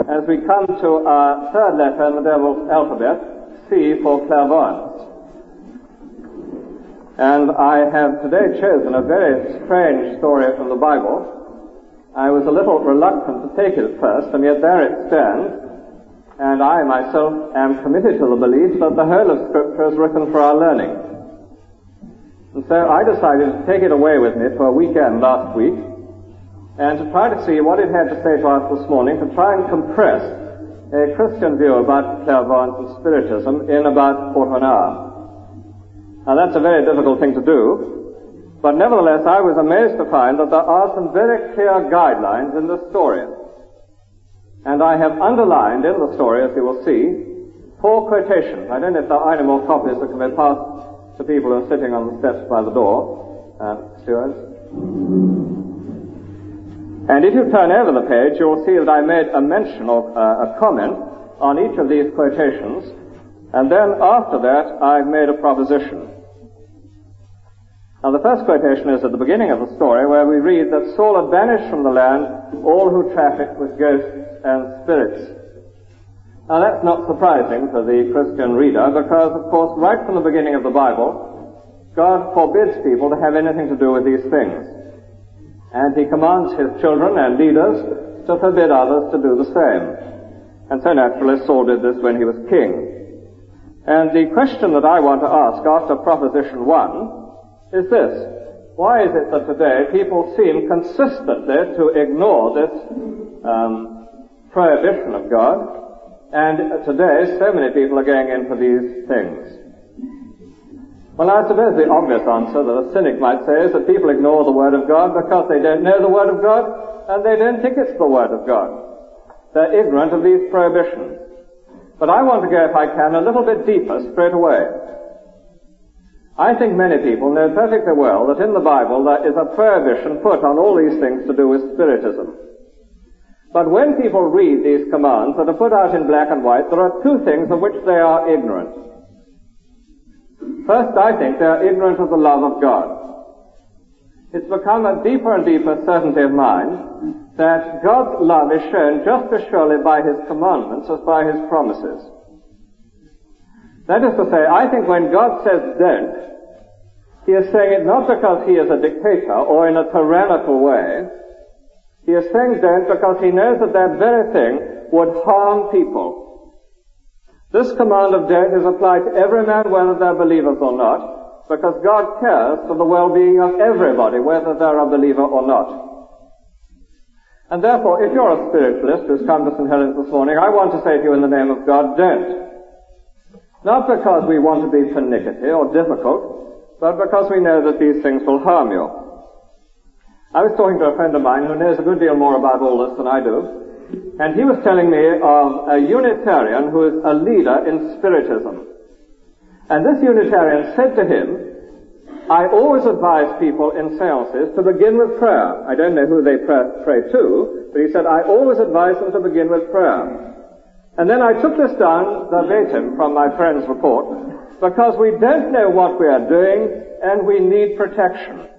as we come to our third letter in the devil's alphabet, C for clairvoyance. And I have today chosen a very strange story from the Bible. I was a little reluctant to take it at first, and yet there it stands, and I myself am committed to the belief that the whole of Scripture is written for our learning. And so I decided to take it away with me for a weekend last week, and to try to see what it had to say to us this morning, to try and compress a Christian view about clairvoyance and spiritism in about a quarter of an hour. Now that's a very difficult thing to do, but nevertheless I was amazed to find that there are some very clear guidelines in this story. And I have underlined in the story, as you will see, 4 quotations. I don't know if there are any more copies that can be passed to people who are sitting on the steps by the door. Stewards. And if you turn over the page, you will see that I made a mention of a comment on each of these quotations, and then after that I've made a proposition. Now the first quotation is at the beginning of the story, where we read that Saul had banished from the land all who trafficked with ghosts and spirits. Now that's not surprising to the Christian reader, because of course right from the beginning of the Bible, God forbids people to have anything to do with these things. And he commands his children and leaders to forbid others to do the same. And so naturally Saul did this when he was king. And the question that I want to ask after proposition 1 is this: why is it that today people seem consistently to ignore this prohibition of God, and today so many people are going in for these things? Well, I suppose the obvious answer that a cynic might say is that people ignore the Word of God because they don't know the Word of God, and they don't think it's the Word of God. They're ignorant of these prohibitions. But I want to go, if I can, a little bit deeper straight away. I think many people know perfectly well that in the Bible there is a prohibition put on all these things to do with spiritism. But when people read these commands that are put out in black and white, there are 2 things of which they are ignorant. First, I think they are ignorant of the love of God. It's become a deeper and deeper certainty of mind that God's love is shown just as surely by His commandments as by His promises. That is to say, I think when God says don't, He is saying it not because He is a dictator or in a tyrannical way. He is saying don't because He knows that that very thing would harm people. This command of don't is applied to every man, whether they're believers or not, because God cares for the well-being of everybody, whether they're a believer or not. And therefore, if you're a spiritualist who's come to St. Helens this morning, I want to say to you in the name of God, don't. Not because we want to be pernickety or difficult, but because we know that these things will harm you. I was talking to a friend of mine who knows a good deal more about all this than I do, and he was telling me of a Unitarian who is a leader in Spiritism. And this Unitarian said to him, I always advise people in seances to begin with prayer. I don't know who they pray to, but he said, I always advise them to begin with prayer. And then I took this down verbatim from my friend's report, because we don't know what we are doing, and we need protection.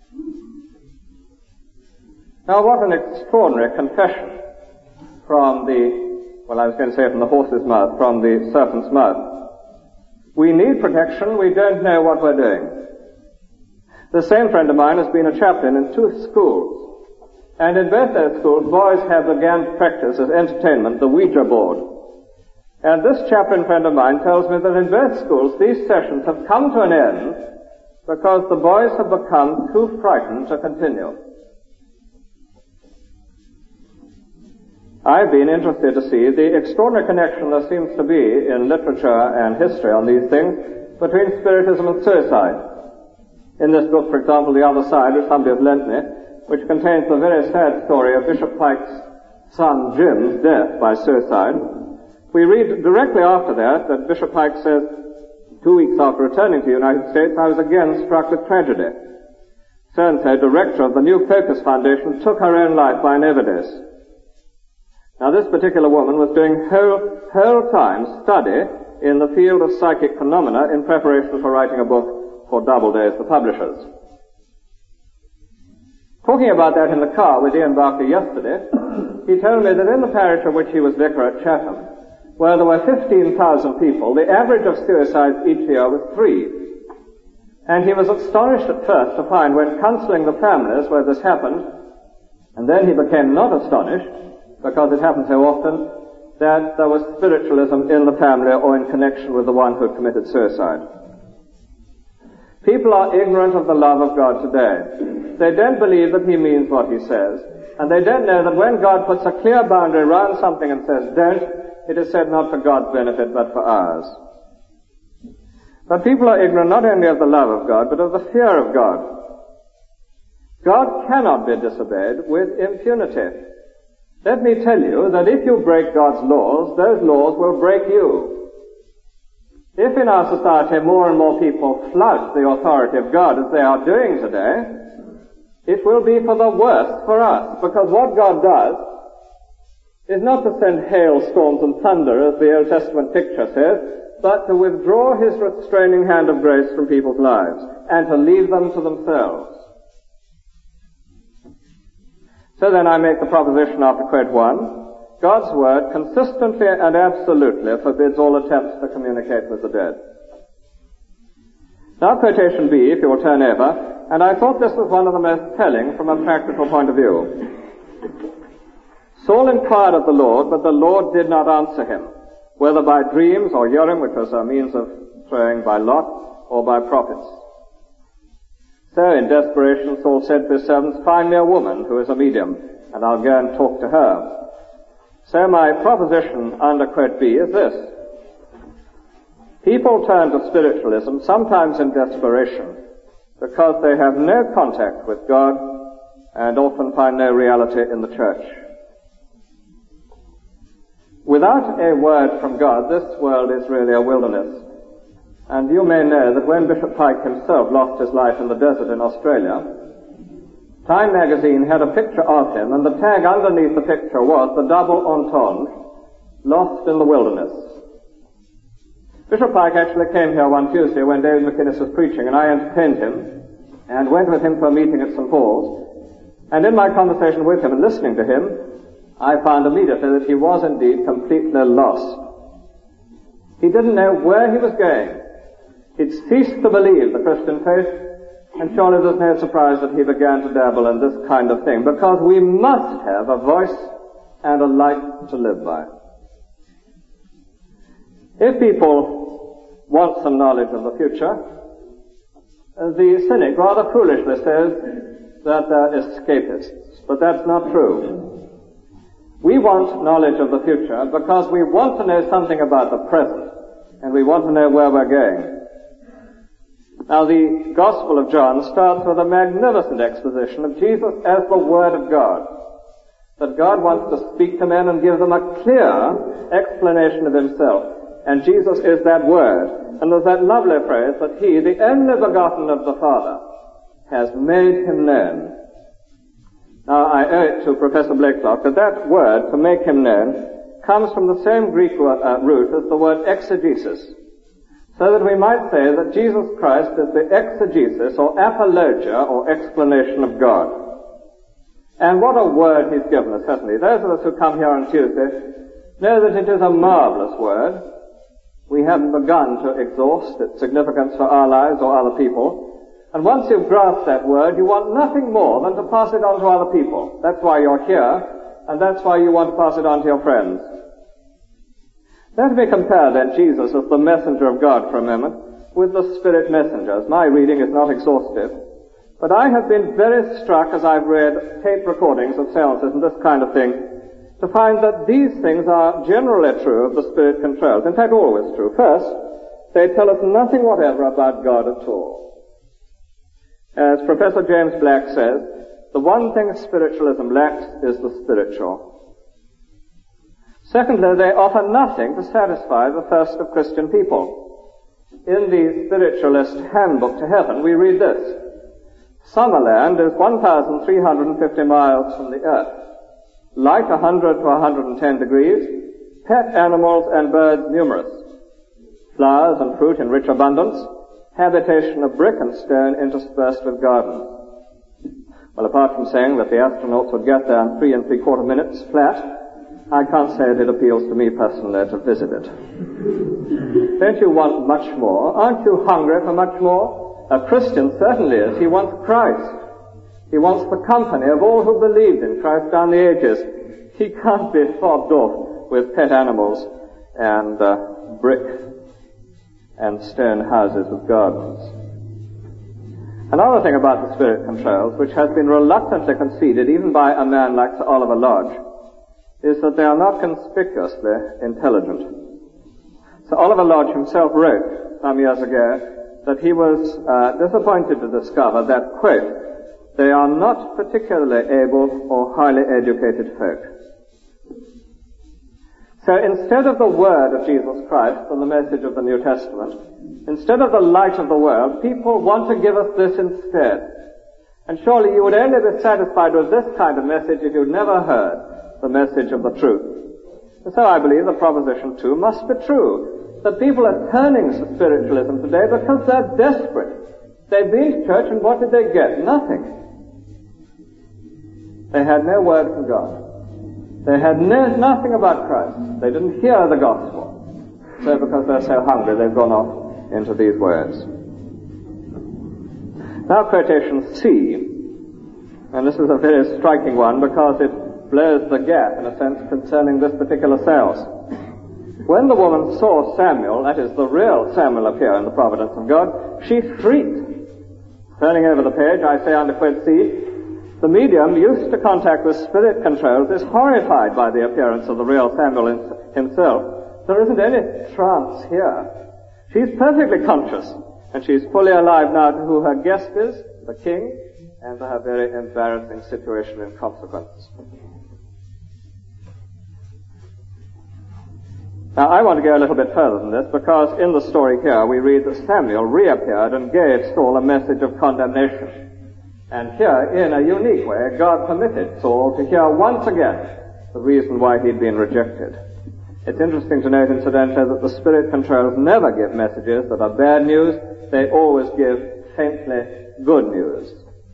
Now what an extraordinary confession from I was going to say from the horse's mouth, from the serpent's mouth. We need protection, we don't know what we're doing. The same friend of mine has been a chaplain in 2 schools, and in both those schools boys have begun to practice as entertainment the Ouija board. And this chaplain friend of mine tells me that in both schools these sessions have come to an end because the boys have become too frightened to continue. I've been interested to see the extraordinary connection there seems to be in literature and history on these things between spiritism and suicide. In this book, for example, The Other Side, which somebody has lent me, which contains the very sad story of Bishop Pike's son Jim's death by suicide, we read directly after that Bishop Pike says, 2 weeks after returning to the United States, I was again struck with tragedy. So-and-so, director of the New Focus Foundation, took her own life by an overdose. Now this particular woman was doing whole time study in the field of psychic phenomena in preparation for writing a book for Doubleday, the publishers. Talking about that in the car with Ian Barker yesterday, he told me that in the parish of which he was vicar at Chatham, where there were 15,000 people, the average of suicides each year was 3. And he was astonished at first to find, when counselling the families where this happened, and then he became not astonished, because it happened so often, that there was spiritualism in the family or in connection with the one who had committed suicide. People are ignorant of the love of God today. They don't believe that he means what he says, and they don't know that when God puts a clear boundary around something and says don't, it is said not for God's benefit but for ours. But people are ignorant not only of the love of God, but of the fear of God. God cannot be disobeyed with impunity. Let me tell you that if you break God's laws, those laws will break you. If in our society more and more people flout the authority of God as they are doing today, it will be for the worst for us, because what God does is not to send hailstorms and thunder, as the Old Testament picture says, but to withdraw his restraining hand of grace from people's lives and to leave them to themselves. So then I make the proposition after quote 1, God's word consistently and absolutely forbids all attempts to communicate with the dead. Now quotation B, if you will turn over, and I thought this was one of the most telling from a practical point of view. Saul inquired of the Lord, but the Lord did not answer him, whether by dreams or Urim, which was a means of throwing by lot, or by prophets. So in desperation Saul said to his servants, find me a woman who is a medium, and I'll go and talk to her. So my proposition under quote B is this. People turn to spiritualism sometimes in desperation because they have no contact with God and often find no reality in the church. Without a word from God, this world is really a wilderness. And you may know that when Bishop Pike himself lost his life in the desert in Australia, Time magazine had a picture of him, and the tag underneath the picture was the double entendre, lost in the wilderness. Bishop Pike actually came here one Tuesday when David McInnes was preaching, and I entertained him and went with him to a meeting at St. Paul's. And in my conversation with him and listening to him, I found immediately that he was indeed completely lost. He didn't know where he was going. He'd ceased to believe the Christian faith, and surely there's no surprise that he began to dabble in this kind of thing, because we must have a voice and a light to live by. If people want some knowledge of the future, the cynic rather foolishly says that they're escapists, but that's not true. We want knowledge of the future because we want to know something about the present, and we want to know where we're going. Now, the Gospel of John starts with a magnificent exposition of Jesus as the Word of God. That God wants to speak to men and give them a clear explanation of himself. And Jesus is that Word. And there's that lovely phrase that he, the only begotten of the Father, has made him known. Now, I owe it to Professor Blakelock that word, to make him known, comes from the same Greek root as the word exegesis. So that we might say that Jesus Christ is the exegesis or apologia or explanation of God. And what a word he's given us, hasn't he? Those of us who come here on Tuesday know that it is a marvelous word. We haven't begun to exhaust its significance for our lives or other people. And once you've grasped that word, you want nothing more than to pass it on to other people. That's why you're here, and that's why you want to pass it on to your friends. Let me compare then Jesus as the messenger of God for a moment with the Spirit messengers. My reading is not exhaustive, but I have been very struck as I've read tape recordings of seances and this kind of thing to find that these things are generally true of the Spirit controls. In fact, always true. First, they tell us nothing whatever about God at all. As Professor James Black says, the one thing spiritualism lacks is the spiritual. Secondly, they offer nothing to satisfy the thirst of Christian people. In the Spiritualist Handbook to Heaven, we read this. Summerland is 1,350 miles from the earth. Light 100 to 110 degrees. Pet animals and birds numerous. Flowers and fruit in rich abundance. Habitation of brick and stone interspersed with gardens. Well, apart from saying that the astronauts would get there in 3 3/4 minutes flat, I can't say that it appeals to me personally to visit it. Don't you want much more? Aren't you hungry for much more? A Christian certainly is. He wants Christ. He wants the company of all who believed in Christ down the ages. He can't be fobbed off with pet animals and brick and stone houses with gardens. Another thing about the spirit controls, which has been reluctantly conceded even by a man like Sir Oliver Lodge, is that they are not conspicuously intelligent. Sir Oliver Lodge himself wrote some years ago that he was disappointed to discover that, quote, they are not particularly able or highly educated folk. So instead of the word of Jesus Christ and the message of the New Testament, instead of the light of the world, people want to give us this instead. And surely you would only be satisfied with this kind of message if you'd never heard the message of the truth. And so I believe that proposition 2 must be true, that people are turning to spiritualism today because they're desperate. They've been to church, and what did they get? Nothing. They had no word from God. They had nothing about Christ. They didn't hear the gospel. So because they're so hungry, they've gone off into these words. Now quotation C, and this is a very striking one because it blows the gap, in a sense, concerning this particular seance. When the woman saw Samuel, that is, the real Samuel, appear in the providence of God, she shrieked. Turning over the page, I say under quote C, the medium used to contact with spirit controls is horrified by the appearance of the real Samuel himself. There isn't any trance here. She's perfectly conscious, and she's fully alive now to who her guest is, the king, and to her very embarrassing situation in consequence. Now, I want to go a little bit further than this, because in the story here we read that Samuel reappeared and gave Saul a message of condemnation. And here, in a unique way, God permitted Saul to hear once again the reason why he'd been rejected. It's interesting to note, incidentally, that the spirit controls never give messages that are bad news. They always give faintly good news.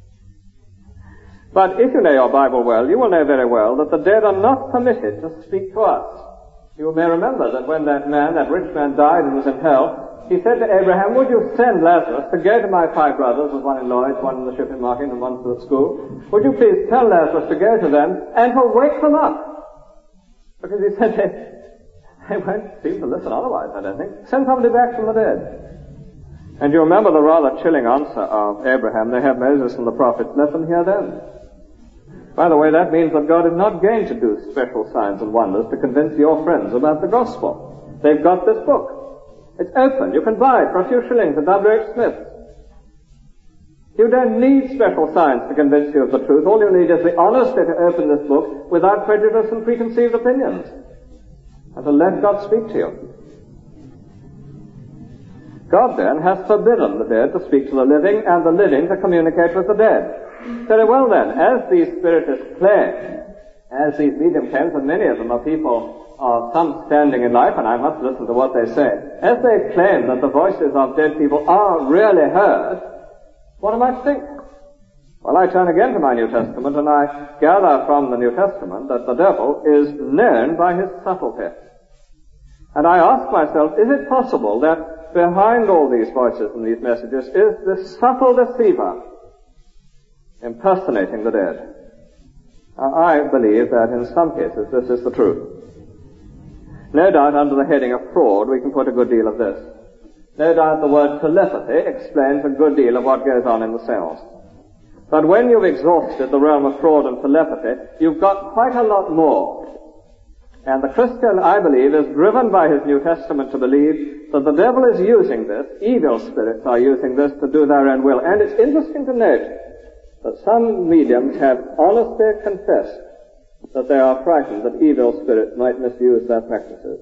But if you know your Bible well, you will know very well that the dead are not permitted to speak to us. You may remember that when that rich man died and was in hell, he said to Abraham, would you send Lazarus to go to my 5 brothers, there's one in Lloyd's, one in the shipping market, and one to the school. Would you please tell Lazarus to go to them, and he'll wake them up. Because he said they won't seem to listen otherwise, I don't think. Send somebody back from the dead. And you remember the rather chilling answer of Abraham, they have Moses and the prophets, let them hear them. By the way, that means that God is not going to do special signs and wonders to convince your friends about the gospel. They've got this book. It's open. You can buy it for a few shillings at W.H. Smith's. You don't need special signs to convince you of the truth. All you need is the honesty to open this book without prejudice and preconceived opinions, and to let God speak to you. God then has forbidden the dead to speak to the living, and the living to communicate with the dead. Very well then, as these spiritists claim, as these medium claims, and many of them are people of some standing in life, and I must listen to what they say, as they claim that the voices of dead people are really heard, what am I to think? Well, I turn again to my New Testament, and I gather from the New Testament that the devil is known by his subtlety. And I ask myself, is it possible that behind all these voices and these messages is this subtle deceiver impersonating the dead? I believe that in some cases this is the truth. No doubt under the heading of fraud we can put a good deal of this. No doubt the word telepathy explains a good deal of what goes on in the cells. But when you've exhausted the realm of fraud and telepathy, you've got quite a lot more. And the Christian, I believe, is driven by his New Testament to believe that the devil is using this, evil spirits are using this to do their own will. And it's interesting to note that some mediums have honestly confessed that they are frightened that evil spirits might misuse their practices.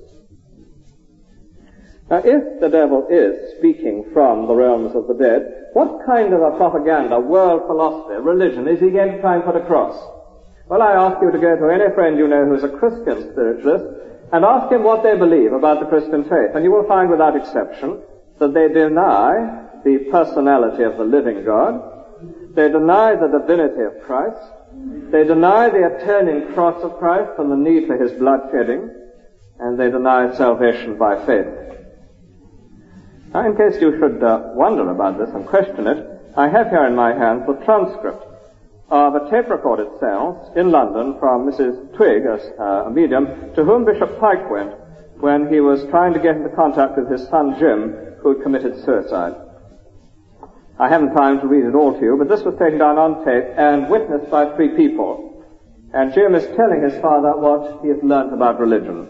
Now, if the devil is speaking from the realms of the dead, what kind of a propaganda, world philosophy, religion is he going to try and put across? Well, I ask you to go to any friend you know who's a Christian spiritualist and ask him what they believe about the Christian faith, and you will find without exception that they deny the personality of the living God. They deny the divinity of Christ. They deny the atoning cross of Christ and the need for his blood shedding. And they deny salvation by faith. Now, in case you should wonder about this and question it, I have here in my hands the transcript of a tape-recorded séance in London from Mrs. Twigg, a medium, to whom Bishop Pike went when he was trying to get into contact with his son Jim, who had committed suicide. I haven't time to read it all to you, but this was taken down on tape and witnessed by 3 people. And Jim is telling his father what he has learnt about religion.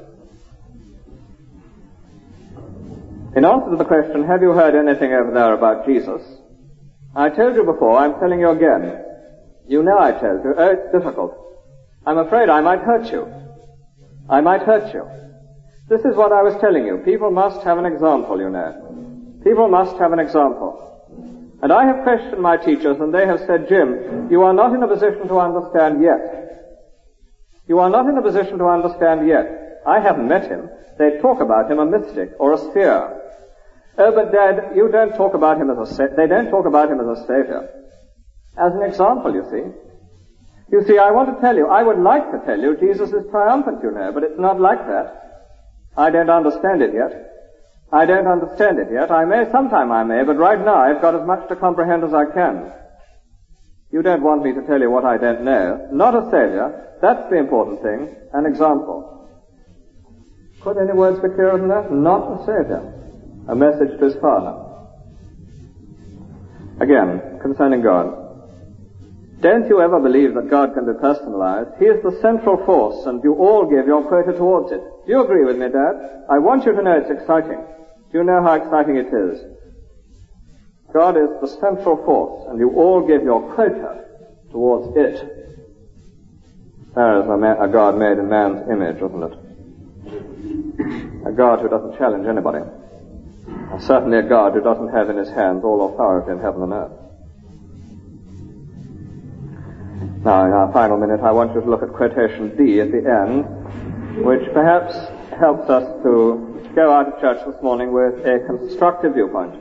In answer to the question, have you heard anything over there about Jesus? I told you before, I'm telling you again. You know I told you. Oh, it's difficult. I'm afraid I might hurt you. I might hurt you. This is what I was telling you. People must have an example, you know. People must have an example. And I have questioned my teachers, and they have said, Jim, you are not in a position to understand yet. You are not in a position to understand yet. I haven't met him. They talk about him a mystic or a seer. Oh, but Dad, you don't talk about him as they don't talk about him as a savior. As an example, you see. You see, I want to tell you, I would like to tell you Jesus is triumphant, you know, but it's not like that. I don't understand it yet. I don't understand it yet. Sometime I may, but right now I've got as much to comprehend as I can. You don't want me to tell you what I don't know. Not a savior. That's the important thing. An example. Could any words be clearer than that? Not a savior. A message to his Father. Again, concerning God. Don't you ever believe that God can be personalized? He is the central force, and you all give your quota towards it. Do you agree with me, Dad? I want you to know it's exciting. Do you know how exciting it is? God is the central force, and you all give your quota towards it. There is a God made in man's image, isn't it? A God who doesn't challenge anybody. And certainly a God who doesn't have in his hands all authority in heaven and earth. Now, in our final minute, I want you to look at quotation D at the end, which perhaps helps us to go out of church this morning with a constructive viewpoint.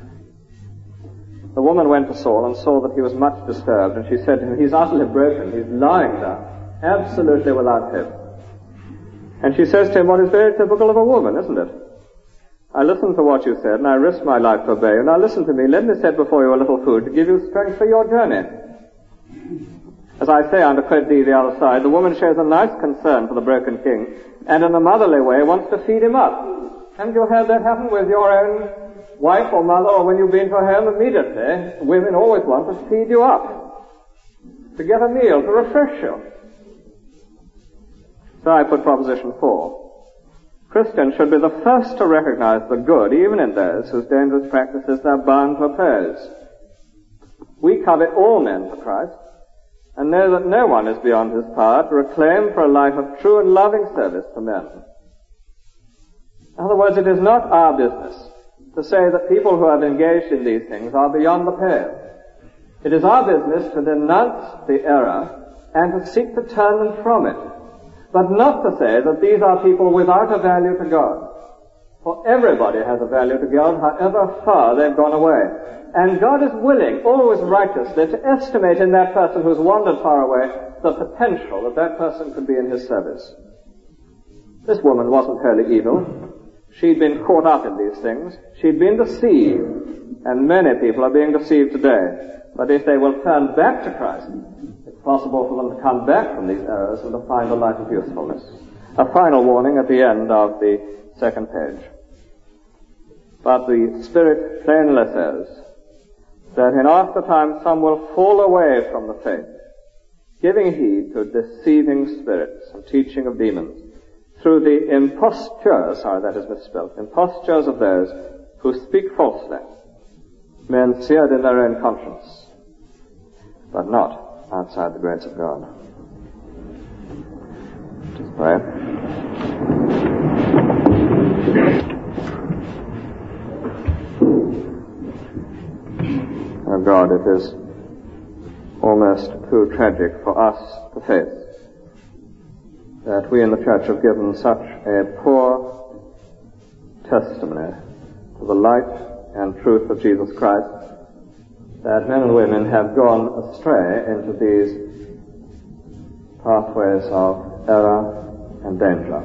The woman went to Saul and saw that he was much disturbed, and she said to him, he's utterly broken, he's lying down, absolutely without hope. And she says to him, what is very typical of a woman, isn't it? I listened to what you said, and I risked my life to obey you. Now listen to me, let me set before you a little food to give you strength for your journey. As I say, under quote D, the other side, the woman shows a nice concern for the broken king, and in a motherly way wants to feed him up. Haven't you heard that happen with your own wife or mother, or when you've been to her home immediately? Women always want to feed you up, to get a meal, to refresh you. So I put proposition 4. Christians should be the first to recognize the good, even in those whose dangerous practices they're bound to oppose. We covet all men for Christ, and know that no one is beyond his power to reclaim for a life of true and loving service to men. In other words, it is not our business to say that people who have engaged in these things are beyond the pale. It is our business to denounce the error and to seek to turn them from it, but not to say that these are people without a value to God. For everybody has a value to God, however far they've gone away. And God is willing, always righteously, to estimate in that person who's wandered far away the potential that that person could be in his service. This woman wasn't wholly evil. She'd been caught up in these things. She'd been deceived. And many people are being deceived today. But if they will turn back to Christ, it's possible for them to come back from these errors and to find a life of usefulness. A final warning at the end of the second page. But the Spirit plainly says that in after time some will fall away from the faith, giving heed to deceiving spirits and teaching of demons, through the impostures, that is misspelled, impostures of those who speak falsely, men seared in their own conscience, but not outside the grace of God. Just pray. Oh God, it is almost too tragic for us to face that we in the church have given such a poor testimony to the light and truth of Jesus Christ, that men and women have gone astray into these pathways of error and danger.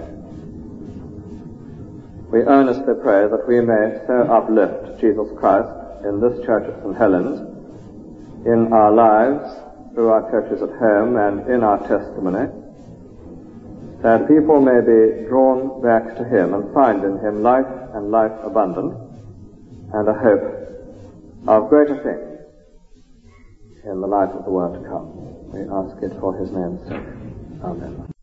We earnestly pray that we may so uplift Jesus Christ in this church at St. Helens, in our lives, through our churches at home, and in our testimony, that people may be drawn back to him and find in him life and life abundant, and a hope of greater things in the life of the world to come. We ask it for his name's sake. Amen.